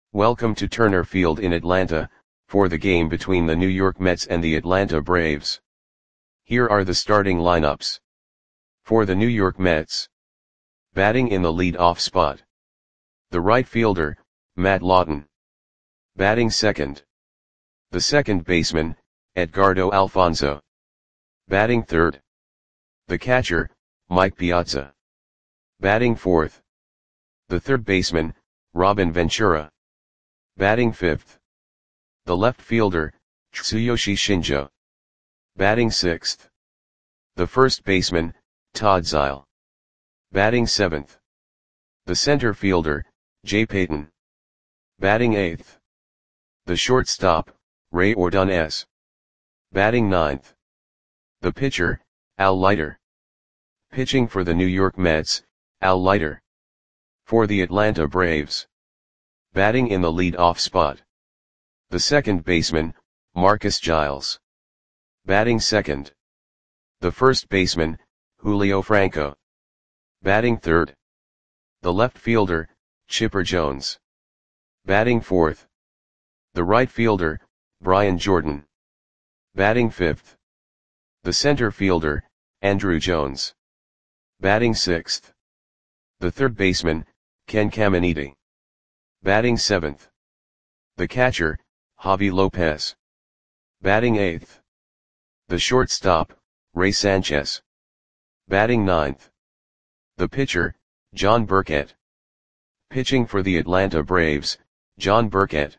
Welcome to Turner Field in Atlanta, for the game between the New York Mets and the Atlanta Braves. Here are the starting lineups. For the New York Mets. Batting in the lead-off spot. The right fielder, Matt Lawton. Batting second. The second baseman, Edgardo Alfonzo. Batting third. The catcher, Mike Piazza. Batting fourth. The third baseman, Robin Ventura. Batting fifth. The left fielder, Tsuyoshi Shinjo. Batting sixth. The first baseman, Todd Zeile. Batting seventh. The center fielder, Jay Payton. Batting eighth. The shortstop, Ray Ordonez. Batting ninth. The pitcher, Al Leiter. Pitching for the New York Mets, Al Leiter. For the Atlanta Braves. Batting in the lead-off spot. The second baseman, Marcus Giles. Batting second. The first baseman, Julio Franco. Batting third. The left fielder, Chipper Jones. Batting fourth. The right fielder, Brian Jordan. Batting fifth. The center fielder, Andruw Jones. Batting sixth. The third baseman, Ken Caminiti. Batting seventh. The catcher, Javi Lopez. Batting eighth. The shortstop, Ray Sanchez. Batting ninth. The pitcher, John Burkett. Pitching for the Atlanta Braves, John Burkett.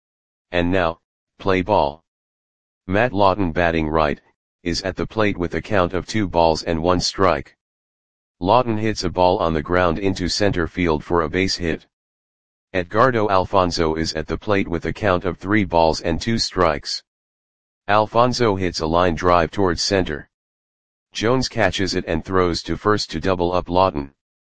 And now, play ball. Matt Lawton batting right, is at the plate with a count of 2-1 strike. Lawton hits a ball on the ground into center field for a base hit. Edgardo Alfonzo is at the plate with a count of 3-2 strikes. Alfonzo hits a line drive towards center. Jones catches it and throws to first to double up Lawton.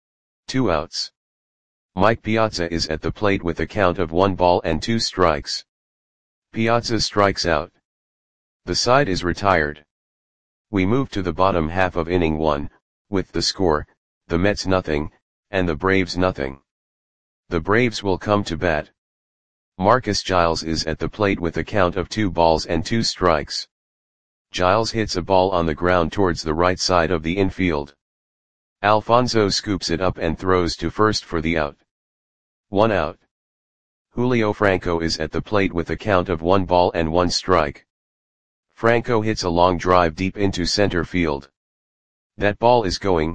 2 outs. Mike Piazza is at the plate with a count of 1-2 strikes. Piazza strikes out. The side is retired. We move to the bottom half of inning 1, with the score, the Mets nothing, and the Braves nothing. The Braves will come to bat. Marcus Giles is at the plate with a count of 2-2 strikes. Giles hits a ball on the ground towards the right side of the infield. Alfonzo scoops it up and throws to first for the out. 1 out. Julio Franco is at the plate with a count of 1-1 strike. Franco hits a long drive deep into center field. That ball is gone.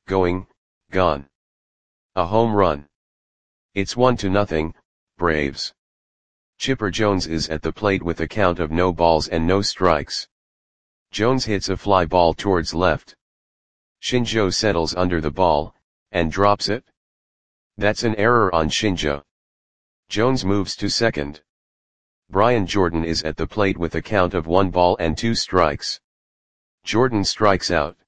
A home run. It's 1-0, Braves. Chipper Jones is at the plate with a count of no balls and no strikes. Jones hits a fly ball towards left. Shinjo settles under the ball, and drops it. That's an error on Shinjo. Jones moves to second. Brian Jordan is at the plate with a count of 1-2 strikes. Jordan strikes out.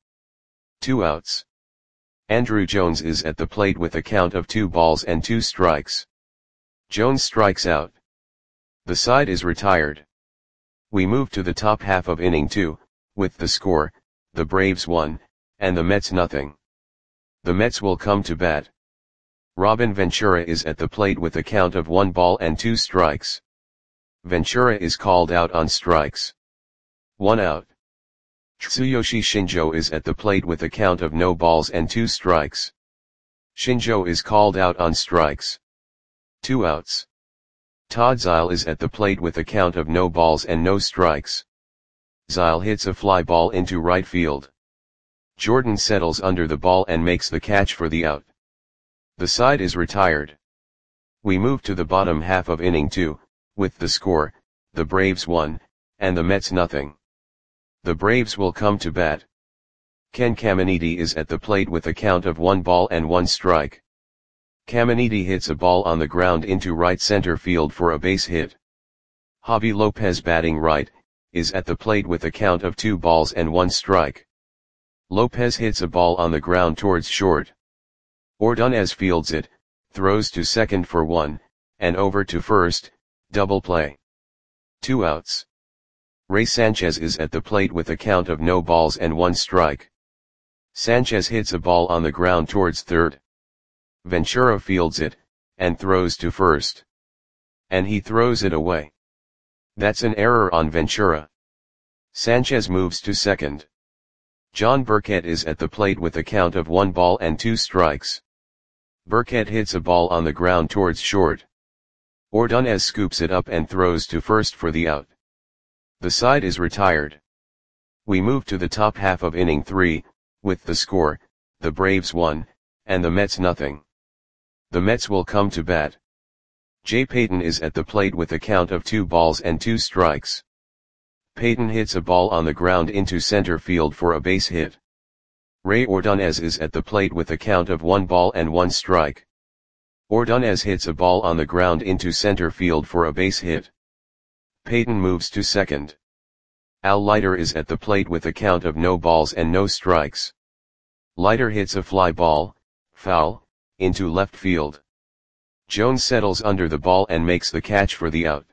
2 outs. Andruw Jones is at the plate with a count of 2-2 strikes. Jones strikes out. The side is retired. We move to the top half of inning 2, with the score, the Braves 1, and the Mets nothing. The Mets will come to bat. Robin Ventura is at the plate with a count of 1-2 strikes. Ventura is called out on strikes. 1 out. Tsuyoshi Shinjo is at the plate with a count of no balls and 2 strikes. Shinjo is called out on strikes. 2 outs. Todd Zeile is at the plate with a count of no balls and no strikes. Zeile hits a fly ball into right field. Jordan settles under the ball and makes the catch for the out. The side is retired. We move to the bottom half of inning 2, with the score, the Braves 1, and the Mets nothing. The Braves will come to bat. Ken Caminiti is at the plate with a count of 1-1 strike. Caminiti hits a ball on the ground into right center field for a base hit. Javi Lopez batting right, is at the plate with a count of 2-1 strike. Lopez hits a ball on the ground towards short. Ordonez fields it, throws to second for 1, and over to first, double play. 2 outs. Ray Sanchez is at the plate with a count of no balls and 1 strike. Sanchez hits a ball on the ground towards third. Ventura fields it, and throws to first. And he throws it away. That's an error on Ventura. Sanchez moves to second. John Burkett is at the plate with a count of 1 ball and 2 strikes. Burkett hits a ball on the ground towards short. Ordonez scoops it up and throws to first for the out. The side is retired. We move to the top half of inning 3, with the score, the Braves 1, and the Mets nothing. The Mets will come to bat. Jay Payton is at the plate with a count of 2 balls and 2 strikes. Payton hits a ball on the ground into center field for a base hit. Ray Ordonez is at the plate with a count of 1 ball and 1 strike. Ordonez hits a ball on the ground into center field for a base hit. Payton moves to second. Al Leiter is at the plate with a count of no balls and no strikes. Leiter hits a fly ball, foul, into left field. Jones settles under the ball and makes the catch for the out.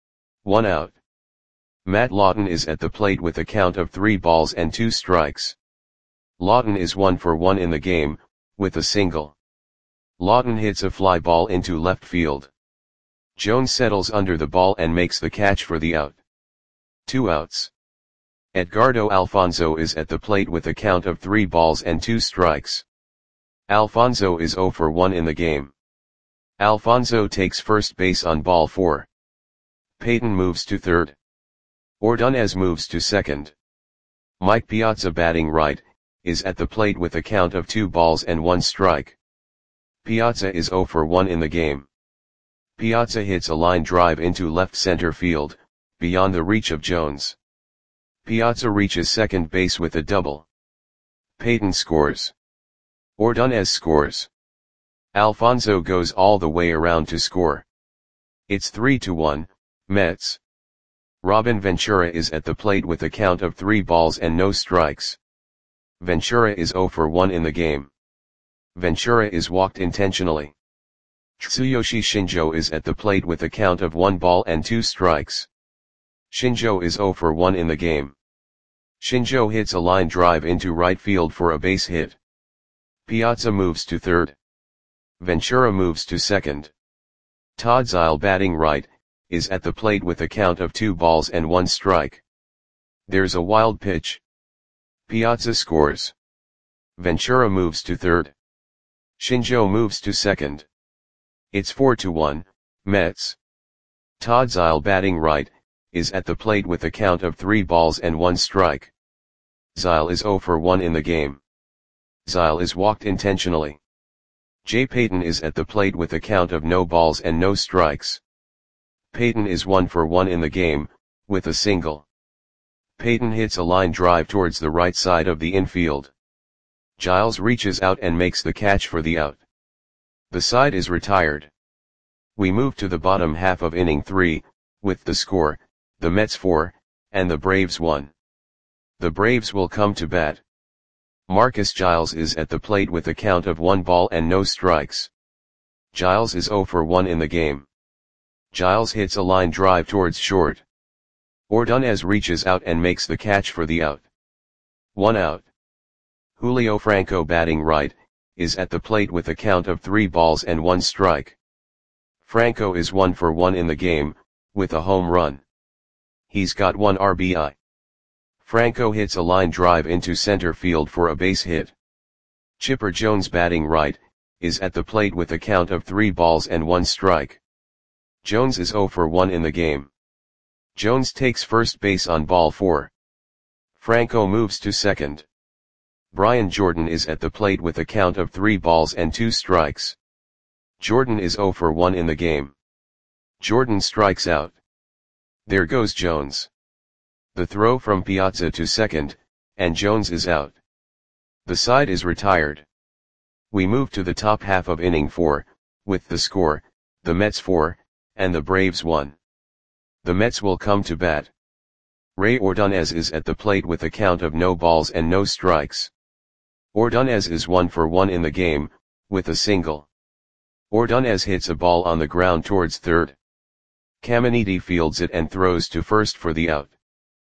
1 out. Matt Lawton is at the plate with a count of 3 balls and 2 strikes. Lawton is 1 for 1 in the game, with a single. Lawton hits a fly ball into left field. Jones settles under the ball and makes the catch for the out. 2 outs. Edgardo Alfonzo is at the plate with a count of 3 balls and 2 strikes. Alfonzo is 0 for 1 in the game. Alfonzo takes first base on ball 4. Payton moves to third. Ordonez moves to second. Mike Piazza, batting right, is at the plate with a count of 2 balls and 1 strike. Piazza is 0 for 1 in the game. Piazza hits a line drive into left center field, beyond the reach of Jones. Piazza reaches second base with a double. Payton scores. Ordonez scores. Alfonzo goes all the way around to score. It's 3-1, Mets. Robin Ventura is at the plate with a count of 3 balls and no strikes. Ventura is 0 for 1 in the game. Ventura is walked intentionally. Tsuyoshi Shinjo is at the plate with a count of 1 ball and 2 strikes. Shinjo is 0 for 1 in the game. Shinjo hits a line drive into right field for a base hit. Piazza moves to third. Ventura moves to second. Todd Zeile, batting right, is at the plate with a count of 2 balls and 1 strike. There's a wild pitch. Piazza scores. Ventura moves to third. Shinjo moves to second. It's 4-1, Mets. Todd Zeile, batting right, is at the plate with a count of 3 balls and 1 strike. Zeile is 0 for 1 in the game. Zeile is walked intentionally. Jay Payton is at the plate with a count of no balls and no strikes. Payton is 1 for 1 in the game, with a single. Payton hits a line drive towards the right side of the infield. Giles reaches out and makes the catch for the out. The side is retired. We move to the bottom half of inning 3, with the score, the Mets 4, and the Braves 1. The Braves will come to bat. Marcus Giles is at the plate with a count of 1 ball and no strikes. Giles is 0 for 1 in the game. Giles hits a line drive towards short. Ordonez reaches out and makes the catch for the out. 1 out. Julio Franco, batting right, is at the plate with a count of 3 balls and 1 strike. Franco is 1 for 1 in the game, with a home run. He's got 1 RBI. Franco hits a line drive into center field for a base hit. Chipper Jones, batting right, is at the plate with a count of 3 balls and 1 strike. Jones is 0 for 1 in the game. Jones takes first base on ball 4. Franco moves to second. Brian Jordan is at the plate with a count of 3 balls and 2 strikes. Jordan is 0 for 1 in the game. Jordan strikes out. There goes Jones. The throw from Piazza to second, and Jones is out. The side is retired. We move to the top half of inning 4, with the score, the Mets 4, and the Braves 1. The Mets will come to bat. Ray Ordonez is at the plate with a count of no balls and no strikes. Ordonez is 1 for 1 in the game, with a single. Ordonez hits a ball on the ground towards third. Caminiti fields it and throws to first for the out.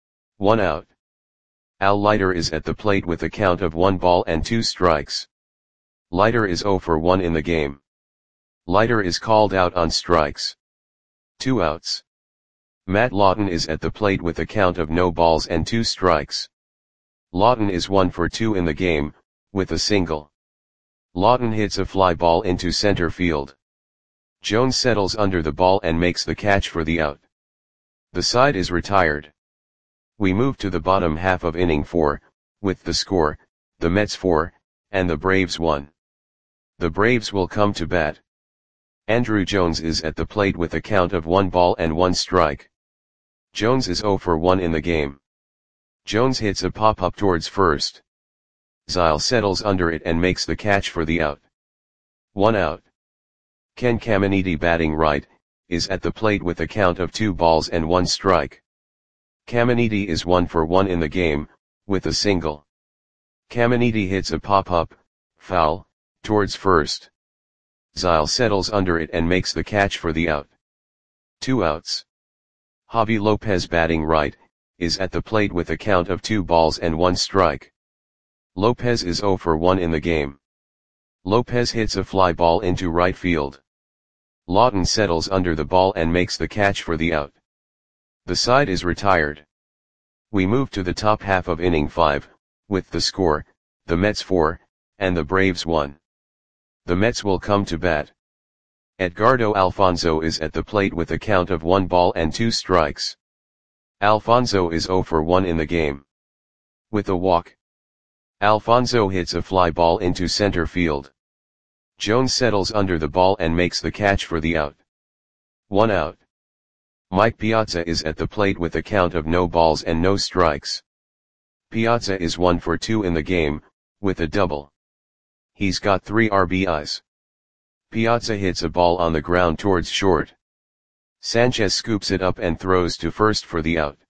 1 out. Al Leiter is at the plate with a count of 1 ball and 2 strikes. Leiter is 0 for 1 in the game. Leiter is called out on strikes. 2 outs. Matt Lawton is at the plate with a count of no balls and 2 strikes. Lawton is 1 for 2 in the game, with a single. Lawton hits a fly ball into center field. Jones settles under the ball and makes the catch for the out. The side is retired. We move to the bottom half of inning 4, with the score, the Mets 4, and the Braves 1. The Braves will come to bat. Andruw Jones is at the plate with a count of 1 ball and 1 strike. Jones is 0 for 1 in the game. Jones hits a pop-up towards first. Zile settles under it and makes the catch for the out. 1 out. Ken Caminiti, batting right, is at the plate with a count of 2 balls and 1 strike. Caminiti is 1 for 1 in the game, with a single. Caminiti hits a pop-up, foul, towards first. Zile settles under it and makes the catch for the out. 2 outs. Javi Lopez, batting right, is at the plate with a count of 2 balls and 1 strike. Lopez is 0 for 1 in the game. Lopez hits a fly ball into right field. Lawton settles under the ball and makes the catch for the out. The side is retired. We move to the top half of inning 5, with the score, the Mets 4, and the Braves 1. The Mets will come to bat. Edgardo Alfonzo is at the plate with a count of 1 ball and 2 strikes. Alfonzo is 0 for 1 in the game. With a walk. Alfonzo hits a fly ball into center field. Jones settles under the ball and makes the catch for the out. 1 out. Mike Piazza is at the plate with a count of no balls and no strikes. Piazza is 1 for 2 in the game, with a double. He's got 3 RBIs. Piazza hits a ball on the ground towards short. Sanchez scoops it up and throws to first for the out.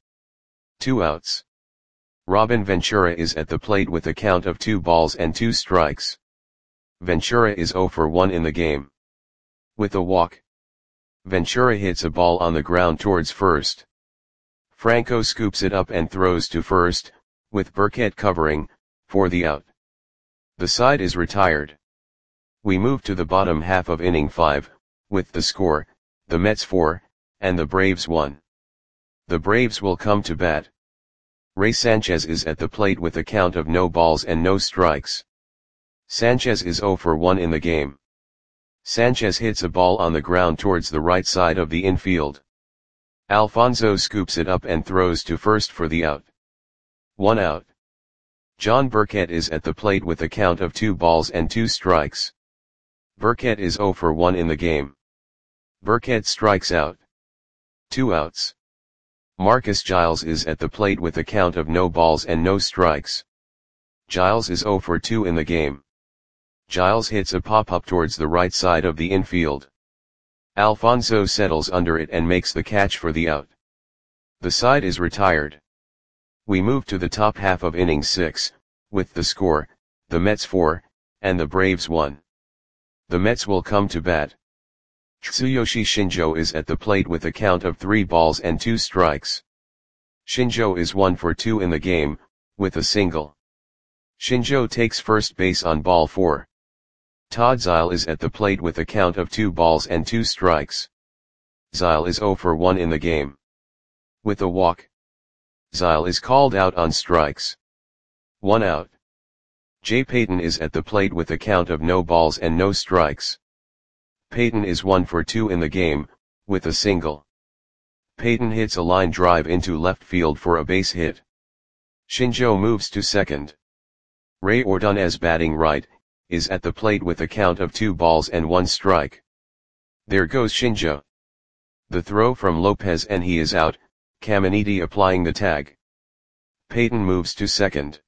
2 outs. Robin Ventura is at the plate with a count of 2 balls and 2 strikes. Ventura is 0 for 1 in the game. With a walk. Ventura hits a ball on the ground towards first. Franco scoops it up and throws to first, with Burkett covering, for the out. The side is retired. We move to the bottom half of inning 5, with the score, the Mets 4, and the Braves 1. The Braves will come to bat. Ray Sanchez is at the plate with a count of no balls and no strikes. Sanchez is 0 for 1 in the game. Sanchez hits a ball on the ground towards the right side of the infield. Alfonzo scoops it up and throws to first for the out. 1 out. John Burkett is at the plate with a count of 2 balls and 2 strikes. Burkett is 0 for 1 in the game. Burkett strikes out. 2 outs. Marcus Giles is at the plate with a count of no balls and no strikes. Giles is 0 for 2 in the game. Giles hits a pop-up towards the right side of the infield. Alfonzo settles under it and makes the catch for the out. The side is retired. We move to the top half of inning 6, with the score, the Mets 4, and the Braves 1. The Mets will come to bat. Tsuyoshi Shinjo is at the plate with a count of 3 balls and 2 strikes. Shinjo is 1 for 2 in the game, with a single. Shinjo takes first base on ball 4. Todd Zile is at the plate with a count of 2 balls and 2 strikes. Zile is 0 for 1 in the game. With a walk. Zile is called out on strikes. 1 out. Jay Payton is at the plate with a count of no balls and no strikes. Payton is 1 for 2 in the game, with a single. Payton hits a line drive into left field for a base hit. Shinjo moves to second. Ray Ordonez, batting right, is at the plate with a count of 2 balls and 1 strike. There goes Shinjo. The throw from Lopez and he is out, Caminiti applying the tag. Payton moves to second.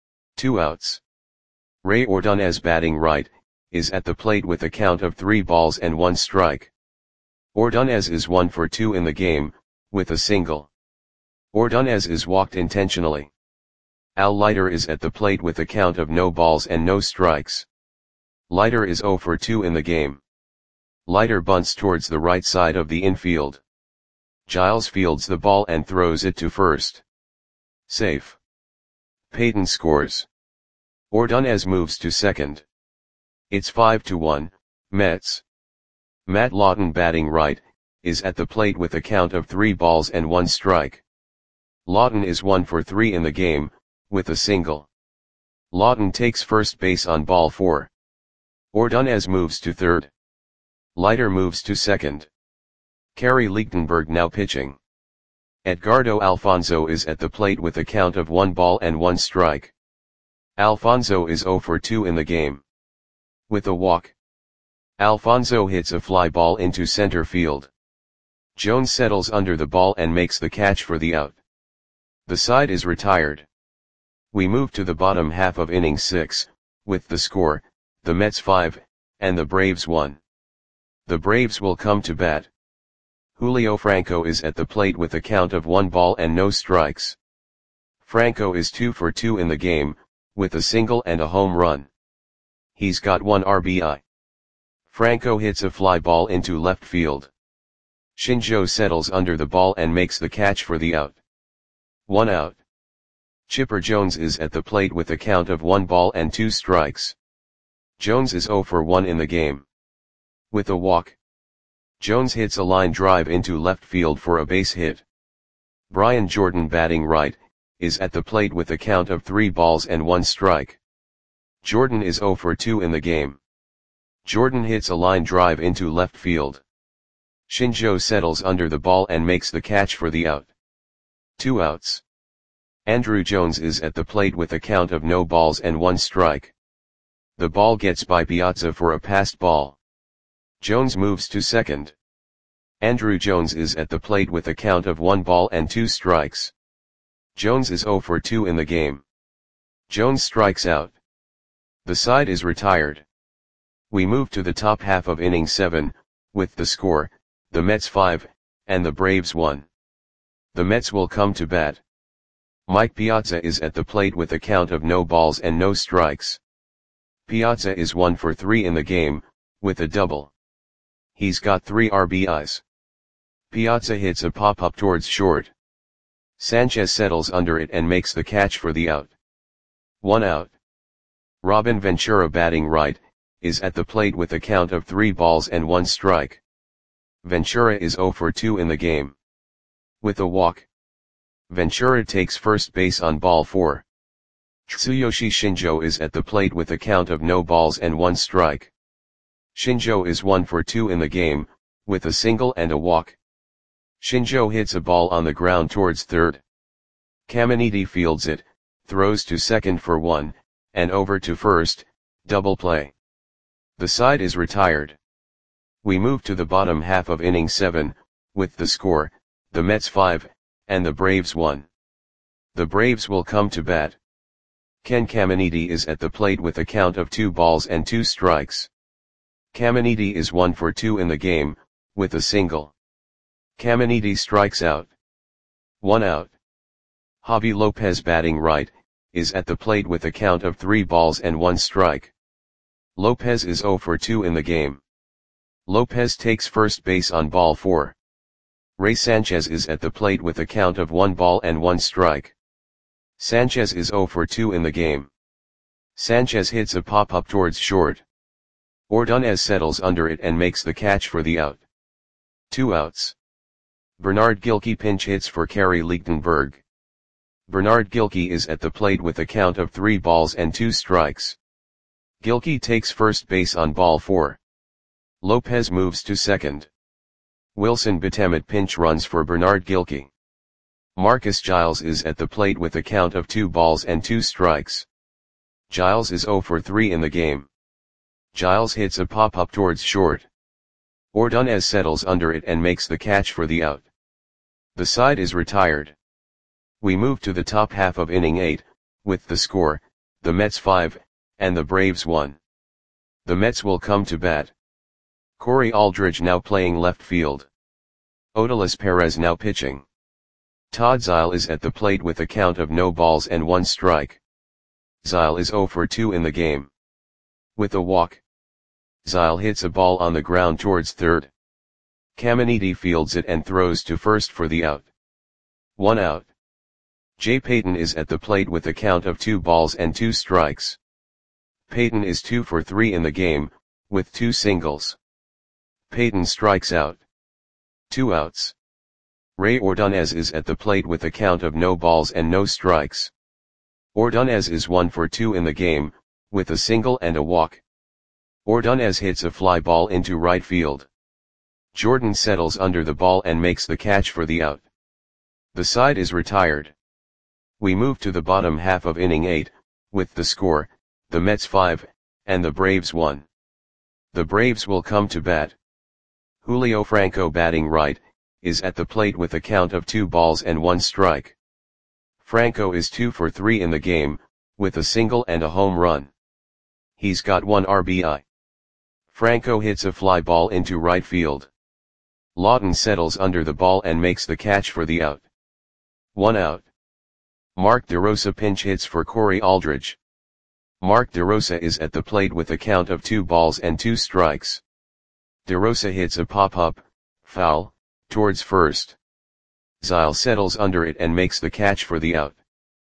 2 outs. Ray Ordonez, batting right, is at the plate with a count of 3 balls and 1 strike. Ordonez is 1 for 2 in the game, with a single. Ordonez is walked intentionally. Al Leiter is at the plate with a count of no balls and no strikes. Leiter is 0 for 2 in the game. Leiter bunts towards the right side of the infield. Giles fields the ball and throws it to first. Safe. Payton scores. Ordonez moves to second. It's 5-1, Mets. Matt Lawton, batting right, is at the plate with a count of 3 balls and 1 strike. Lawton is 1 for 3 in the game, with a single. Lawton takes first base on ball 4. Ordonez moves to third. Leiter moves to second. Kerry Lichtenberg now pitching. Edgardo Alfonso is at the plate with a count of 1 ball and 1 strike. Alfonso is 0 for 2 in the game. With a walk. Alfonso hits a fly ball into center field. Jones settles under the ball and makes the catch for the out. The side is retired. We move to the bottom half of inning 6, with the score, the Mets 5, and the Braves 1. The Braves will come to bat. Julio Franco is at the plate with a count of 1 ball and no strikes. Franco is 2 for 2 in the game, with a single and a home run. He's got 1 RBI. Franco hits a fly ball into left field. Shinjo settles under the ball and makes the catch for the out. 1 out. Chipper Jones is at the plate with a count of 1 ball and 2 strikes. Jones is 0 for 1 in the game. With a walk. Jones hits a line drive into left field for a base hit. Brian Jordan batting right, is at the plate with a count of 3 balls and 1 strike. Jordan is 0 for 2 in the game. Jordan hits a line drive into left field. Shinjo settles under the ball and makes the catch for the out. 2 outs. Andruw Jones is at the plate with a count of no balls and 1 strike. The ball gets by Piazza for a passed ball. Jones moves to second. Andruw Jones is at the plate with a count of 1 ball and 2 strikes. Jones is 0 for 2 in the game. Jones strikes out. The side is retired. We move to the top half of inning 7, with the score, the Mets 5, and the Braves 1. The Mets will come to bat. Mike Piazza is at the plate with a count of no balls and no strikes. Piazza is 1 for 3 in the game, with a double. He's got 3 RBIs. Piazza hits a pop-up towards short. Sanchez settles under it and makes the catch for the out. 1 out. Robin Ventura batting right, is at the plate with a count of 3 balls and 1 strike. Ventura is 0 for 2 in the game. With a walk. Ventura takes first base on ball 4. Tsuyoshi Shinjo is at the plate with a count of no balls and 1 strike. Shinjo is 1 for 2 in the game, with a single and a walk. Shinjo hits a ball on the ground towards third. Caminiti fields it, throws to second for 1, and over to first, double play. The side is retired. We move to the bottom half of inning 7, with the score, the Mets 5, and the Braves 1. The Braves will come to bat. Ken Caminiti is at the plate with a count of 2 balls and 2 strikes. Caminiti is 1 for 2 in the game, with a single. Caminiti strikes out. 1 out. Javi Lopez batting right, is at the plate with a count of 3 balls and 1 strike. Lopez is 0 for 2 in the game. Lopez takes first base on ball 4. Ray Sanchez is at the plate with a count of 1 ball and 1 strike. Sanchez is 0 for 2 in the game. Sanchez hits a pop-up towards short. Ordonez settles under it and makes the catch for the out. 2 outs. Bernard Gilkey pinch hits for Kerry Lichtenberg. Bernard Gilkey is at the plate with a count of 3 balls and 2 strikes. Gilkey takes first base on ball 4. Lopez moves to second. Wilson Betemet pinch runs for Bernard Gilkey. Marcus Giles is at the plate with a count of 2 balls and 2 strikes. Giles is 0 for 3 in the game. Giles hits a pop-up towards short. Ordonez settles under it and makes the catch for the out. The side is retired. We move to the top half of inning 8, with the score, the Mets 5, and the Braves 1. The Mets will come to bat. Corey Aldridge now playing left field. Odalis Perez now pitching. Todd Zeile is at the plate with a count of no balls and 1 strike. Zeile is 0 for 2 in the game. With a walk. Zeile hits a ball on the ground towards third. Caminiti fields it and throws to first for the out. 1 out. Jay Payton is at the plate with a count of 2 balls and 2 strikes. Payton is 2 for 3 in the game, with 2 singles. Payton strikes out. 2 outs. Ray Ordonez is at the plate with a count of no balls and no strikes. Ordonez is 1 for 2 in the game, with a single and a walk. Ordonez hits a fly ball into right field. Jordan settles under the ball and makes the catch for the out. The side is retired. We move to the bottom half of inning 8, with the score, the Mets 5, and the Braves 1. The Braves will come to bat. Julio Franco, batting right, is at the plate with a count of 2 balls and 1 strike. Franco is 2 for 3 in the game, with a single and a home run. He's got 1 RBI. Franco hits a fly ball into right field. Lawton settles under the ball and makes the catch for the out. 1 out. Mark DeRosa pinch hits for Corey Aldridge. Mark DeRosa is at the plate with a count of 2 balls and 2 strikes. DeRosa hits a pop-up, foul, towards first. Zile settles under it and makes the catch for the out.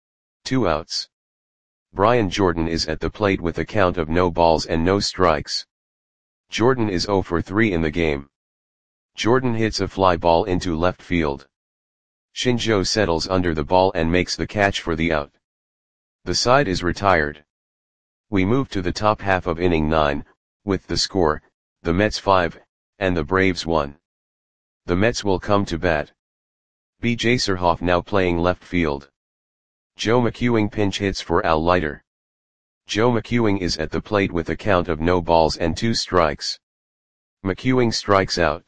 2 outs. Brian Jordan is at the plate with a count of no balls and no strikes. Jordan is 0 for 3 in the game. Jordan hits a fly ball into left field. Shinjo settles under the ball and makes the catch for the out. The side is retired. We move to the top half of inning 9, with the score, the Mets 5, and the Braves 1. The Mets will come to bat. B.J. Surhoff now playing left field. Joe McEwing pinch hits for Al Leiter. Joe McEwing is at the plate with a count of no balls and 2 strikes. McEwing strikes out.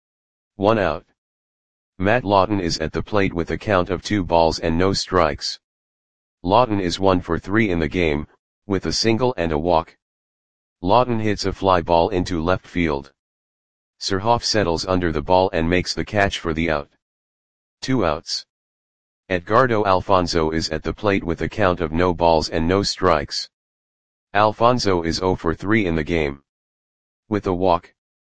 1 out. Matt Lawton is at the plate with a count of 2 balls and no strikes. Lawton is 1 for 3 in the game, with a single and a walk. Lawton hits a fly ball into left field. Surhoff settles under the ball and makes the catch for the out. 2 outs. Edgardo Alfonzo is at the plate with a count of no balls and no strikes. Alfonzo is 0 for 3 in the game. With a walk.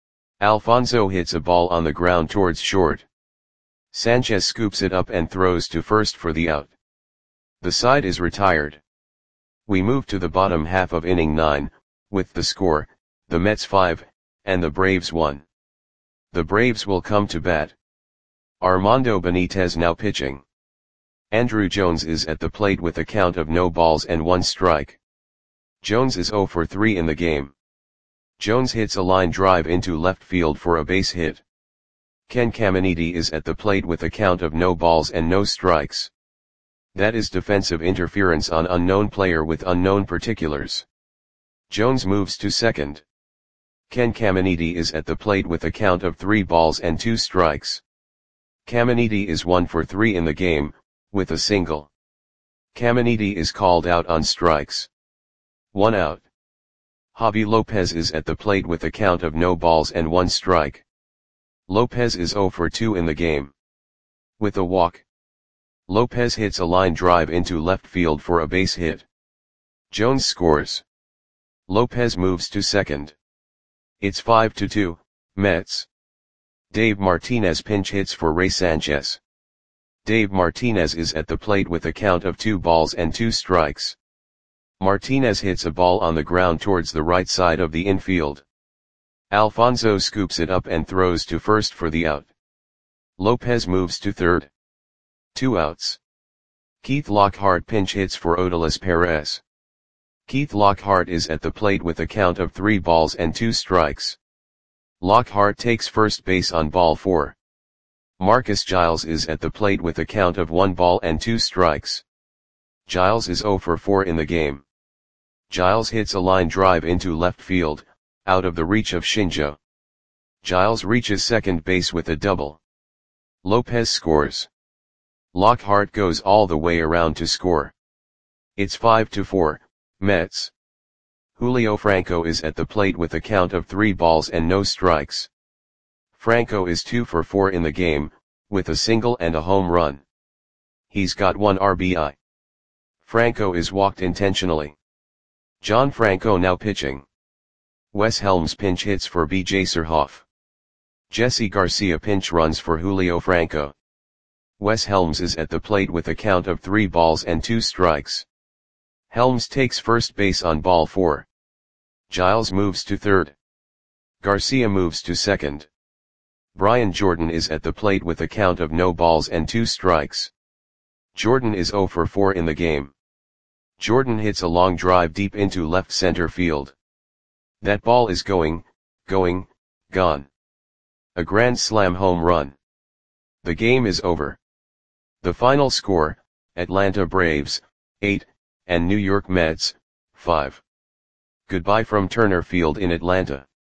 Alfonzo hits a ball on the ground towards short. Sanchez scoops it up and throws to first for the out. The side is retired. We move to the bottom half of inning 9, with the score, the Mets 5, and the Braves 1. The Braves will come to bat. Armando Benitez now pitching. Andrew Jones is at the plate with a count of no balls and 1 strike. Jones is 0 for 3 in the game. Jones hits a line drive into left field for a base hit. Ken Caminiti is at the plate with a count of no balls and no strikes. That is defensive interference on unknown player with unknown particulars. Jones moves to second. Ken Caminiti is at the plate with a count of 3 balls and 2 strikes. Caminiti is 1 for 3 in the game, with a single. Caminiti is called out on strikes. 1 out. Javi Lopez is at the plate with a count of no balls and 1 strike. Lopez is 0 for 2 in the game. With a walk. Lopez hits a line drive into left field for a base hit. Jones scores. Lopez moves to second. It's 5-2, Mets. Dave Martinez pinch hits for Ray Sanchez. Dave Martinez is at the plate with a count of 2 balls and 2 strikes. Martinez hits a ball on the ground towards the right side of the infield. Alfonzo scoops it up and throws to first for the out. Lopez moves to third. 2 outs. Keith Lockhart pinch hits for Odalis Perez. Keith Lockhart is at the plate with a count of 3 balls and 2 strikes. Lockhart takes first base on ball 4. Marcus Giles is at the plate with a count of 1 ball and 2 strikes. Giles is 0 for 4 in the game. Giles hits a line drive into left field, out of the reach of Shinjo. Giles reaches second base with a double. Lopez scores. Lockhart goes all the way around to score. It's 5-4, Mets. Julio Franco is at the plate with a count of 3 balls and no strikes. Franco is 2 for 4 in the game, with a single and a home run. He's got 1 RBI. Franco is walked intentionally. John Franco now pitching. Wes Helms pinch hits for B.J. Surhoff. Jesse Garcia pinch runs for Julio Franco. Wes Helms is at the plate with a count of 3 balls and 2 strikes. Helms takes first base on ball 4. Giles moves to third. Garcia moves to second. Brian Jordan is at the plate with a count of no balls and 2 strikes. Jordan is 0 for 4 in the game. Jordan hits a long drive deep into left center field. That ball is going, gone. A grand slam home run. The game is over. The final score, Atlanta Braves, 8, and New York Mets, 5. Goodbye from Turner Field in Atlanta.